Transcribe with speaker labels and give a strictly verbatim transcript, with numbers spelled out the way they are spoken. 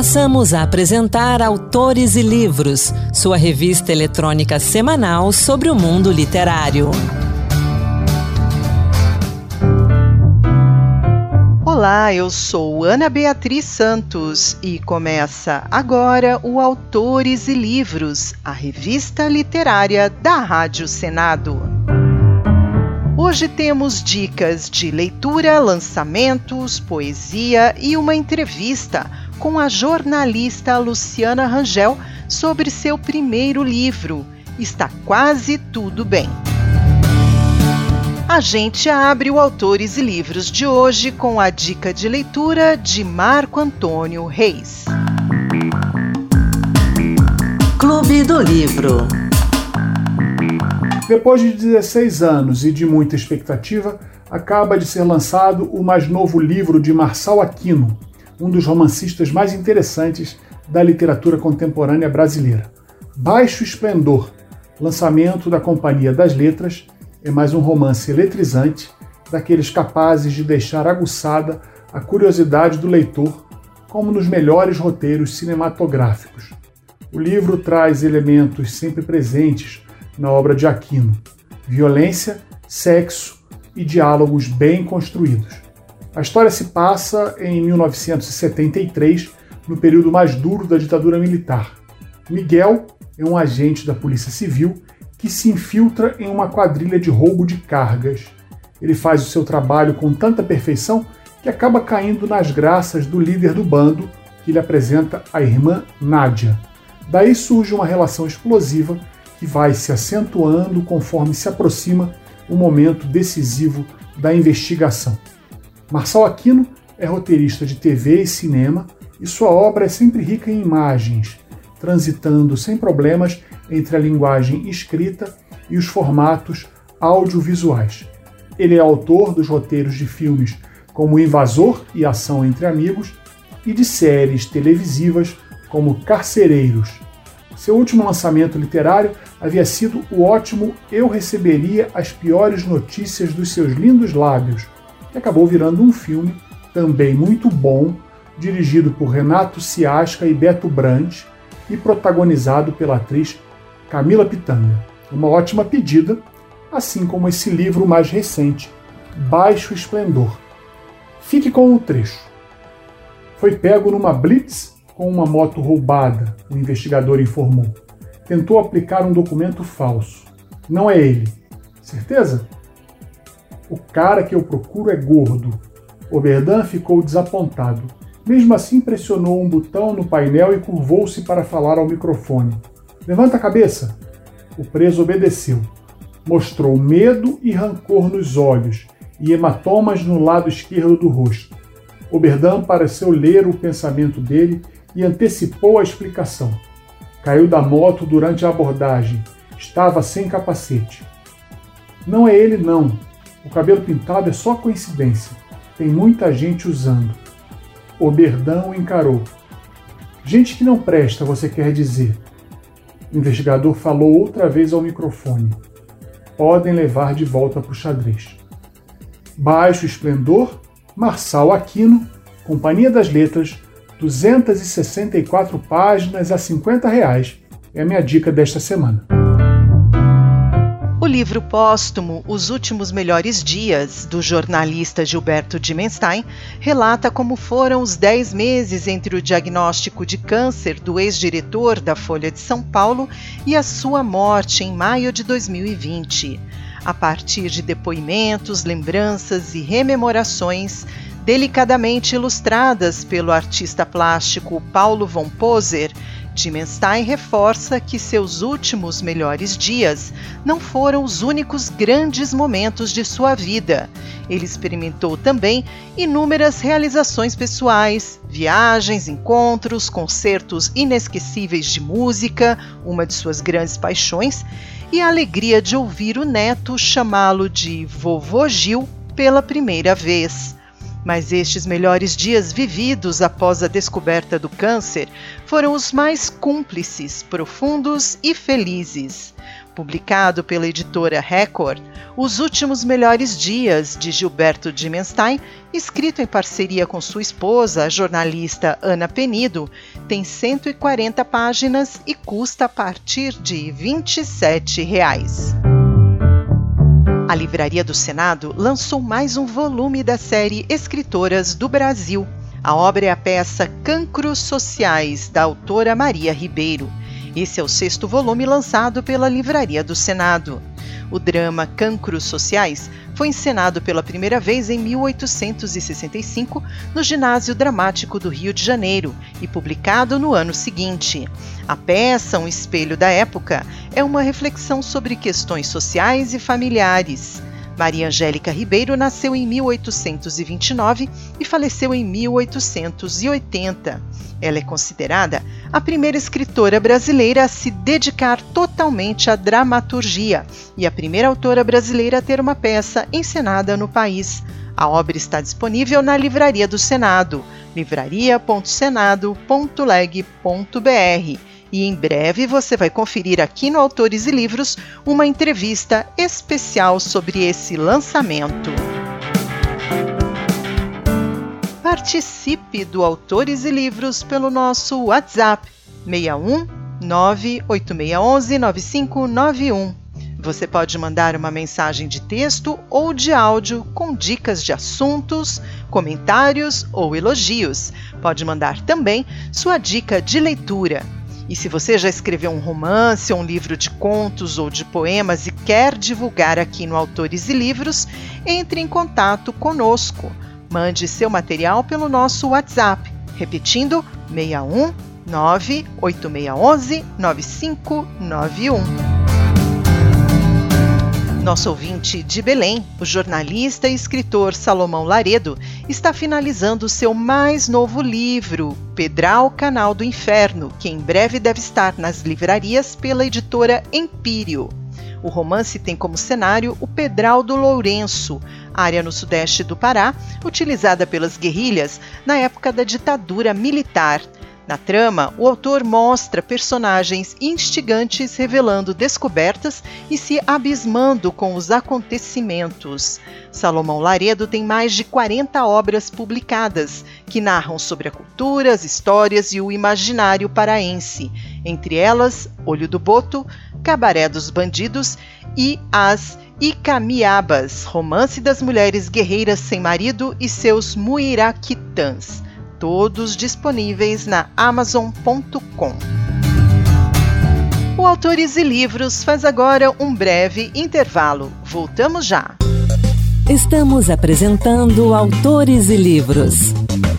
Speaker 1: Passamos a apresentar Autores e Livros, sua revista eletrônica semanal sobre o mundo literário.
Speaker 2: Olá, eu sou Ana Beatriz Santos e começa agora o Autores e Livros, a revista literária da Rádio Senado. Hoje temos dicas de leitura, lançamentos, poesia e uma entrevista com a jornalista Luciana Rangel sobre seu primeiro livro, Está Quase Tudo Bem. A gente abre o Autores e Livros de hoje com a dica de leitura de Marco Antônio Reis.
Speaker 1: Clube do Livro.
Speaker 3: Depois de dezesseis anos e de muita expectativa, acaba de ser lançado o mais novo livro de Marçal Aquino, um dos romancistas mais interessantes da literatura contemporânea brasileira. Baixo Esplendor, lançamento da Companhia das Letras, é mais um romance eletrizante, daqueles capazes de deixar aguçada a curiosidade do leitor, como nos melhores roteiros cinematográficos. O livro traz elementos sempre presentes na obra de Aquino: violência, sexo e diálogos bem construídos. A história se passa em mil novecentos e setenta e três, no período mais duro da ditadura militar. Miguel é um agente da Polícia Civil que se infiltra em uma quadrilha de roubo de cargas. Ele faz o seu trabalho com tanta perfeição que acaba caindo nas graças do líder do bando, que lhe apresenta a irmã Nádia. Daí surge uma relação explosiva que vai se acentuando conforme se aproxima o momento decisivo da investigação. Marçal Aquino é roteirista de T V e cinema e sua obra é sempre rica em imagens, transitando sem problemas entre a linguagem escrita e os formatos audiovisuais. Ele é autor dos roteiros de filmes como Invasor e Ação entre Amigos e de séries televisivas como Carcereiros. Seu último lançamento literário havia sido o ótimo Eu Receberia as Piores Notícias dos Seus Lindos Lábios, que acabou virando um filme também muito bom, dirigido por Renato Ciasca e Beto Brandt e protagonizado pela atriz Camila Pitanga. Uma ótima pedida, assim como esse livro mais recente, Baixo Esplendor. Fique com o trecho. Foi pego numa blitz com uma moto roubada, o investigador informou. Tentou aplicar um documento falso. Não é ele. Certeza? O cara que eu procuro é gordo. Oberdan ficou desapontado. Mesmo assim, pressionou um botão no painel e curvou-se para falar ao microfone. Levanta a cabeça. O preso obedeceu. Mostrou medo e rancor nos olhos e hematomas no lado esquerdo do rosto. Oberdan pareceu ler o pensamento dele e antecipou a explicação. Caiu da moto durante a abordagem. Estava sem capacete. Não é ele, não. O cabelo pintado é só coincidência. Tem muita gente usando. Oberdan o encarou. Gente que não presta, você quer dizer? O investigador falou outra vez ao microfone. Podem levar de volta para o xadrez. Baixo Esplendor, Marçal Aquino, Companhia das Letras, duzentas e sessenta e quatro páginas a cinquenta reais. É a minha dica desta semana.
Speaker 2: O livro póstumo Os Últimos Melhores Dias, do jornalista Gilberto Dimenstein, relata como foram os dez meses entre o diagnóstico de câncer do ex-diretor da Folha de São Paulo e a sua morte em maio de dois mil e vinte. A partir de depoimentos, lembranças e rememorações, delicadamente ilustradas pelo artista plástico Paulo von Poser, Dimenstein reforça que seus últimos melhores dias não foram os únicos grandes momentos de sua vida. Ele experimentou também inúmeras realizações pessoais, viagens, encontros, concertos inesquecíveis de música, uma de suas grandes paixões, e a alegria de ouvir o neto chamá-lo de Vovô Gil pela primeira vez. Mas estes melhores dias vividos após a descoberta do câncer foram os mais cúmplices, profundos e felizes. Publicado pela editora Record, Os Últimos Melhores Dias, de Gilberto Dimenstein, escrito em parceria com sua esposa, a jornalista Ana Penido, tem cento e quarenta páginas e custa a partir de vinte e sete reais. A Livraria do Senado lançou mais um volume da série Escritoras do Brasil. A obra é a peça Cancros Sociais, da autora Maria Ribeiro. Esse é o sexto volume lançado pela Livraria do Senado. O drama Cancros Sociais foi encenado pela primeira vez em mil oitocentos e sessenta e cinco no Ginásio Dramático do Rio de Janeiro e publicado no ano seguinte. A peça, um espelho da época, é uma reflexão sobre questões sociais e familiares. Maria Angélica Ribeiro nasceu em mil oitocentos e vinte e nove e faleceu em mil oitocentos e oitenta. Ela é considerada a primeira escritora brasileira a se dedicar totalmente à dramaturgia e a primeira autora brasileira a ter uma peça encenada no país. A obra está disponível na Livraria do Senado, livraria ponto senado ponto leg ponto br. E em breve você vai conferir aqui no Autores e Livros uma entrevista especial sobre esse lançamento. Participe do Autores e Livros pelo nosso WhatsApp seis um nove oito seis um um nove cinco nove um. Você pode mandar uma mensagem de texto ou de áudio com dicas de assuntos, comentários ou elogios. Pode mandar também sua dica de leitura. E se você já escreveu um romance, um livro de contos ou de poemas e quer divulgar aqui no Autores e Livros, entre em contato conosco. Mande seu material pelo nosso WhatsApp, repetindo seis um nove oito seis um um nove cinco nove um. Nosso ouvinte de Belém, o jornalista e escritor Salomão Laredo, está finalizando seu mais novo livro, Pedral Canal do Inferno, que em breve deve estar nas livrarias pela editora Empírio. O romance tem como cenário o Pedral do Lourenço, área no sudeste do Pará, utilizada pelas guerrilhas na época da ditadura militar. Na trama, o autor mostra personagens instigantes revelando descobertas e se abismando com os acontecimentos. Salomão Laredo tem mais de quarenta obras publicadas, que narram sobre a cultura, as histórias e o imaginário paraense, entre elas Olho do Boto, Cabaré dos Bandidos e As Icamiabas, romance das mulheres guerreiras sem marido e seus muiraquitãs. Todos disponíveis na amazon ponto com. O Autores e Livros faz agora um breve intervalo. Voltamos já.
Speaker 1: Estamos apresentando Autores e Livros.